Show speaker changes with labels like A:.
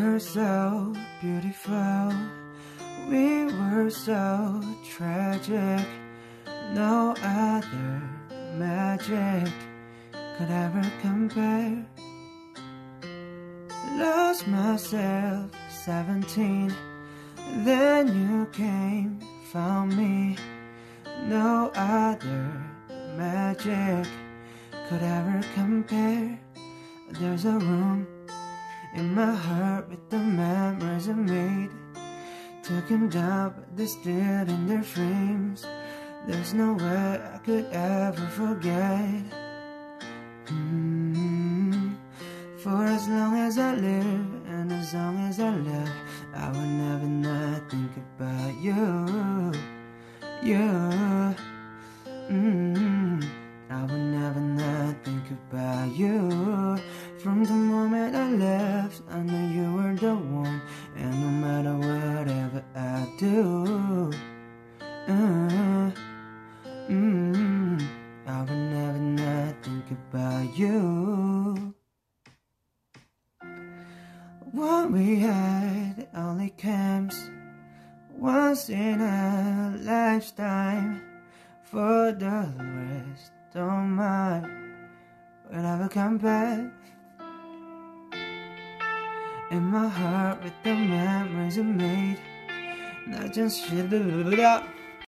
A: were so beautiful, we were so tragic. No other magic could ever compare. Lost myself 17, then you came, found me. No other magic could ever compare. There's a room in my heart with the memories I made. Took them down, but they're still in their frames. There's no way I could ever forget. For as long as I live, and as long as I live, I will never not think about you. I will never not think about you. From the moment I left, I knew you were the one. And no matter whatever I do, I will never not think about you. What we had only comes once in a lifetime. For the rest, don't mind, will never come back. In my heart with the memories I made, not just shit.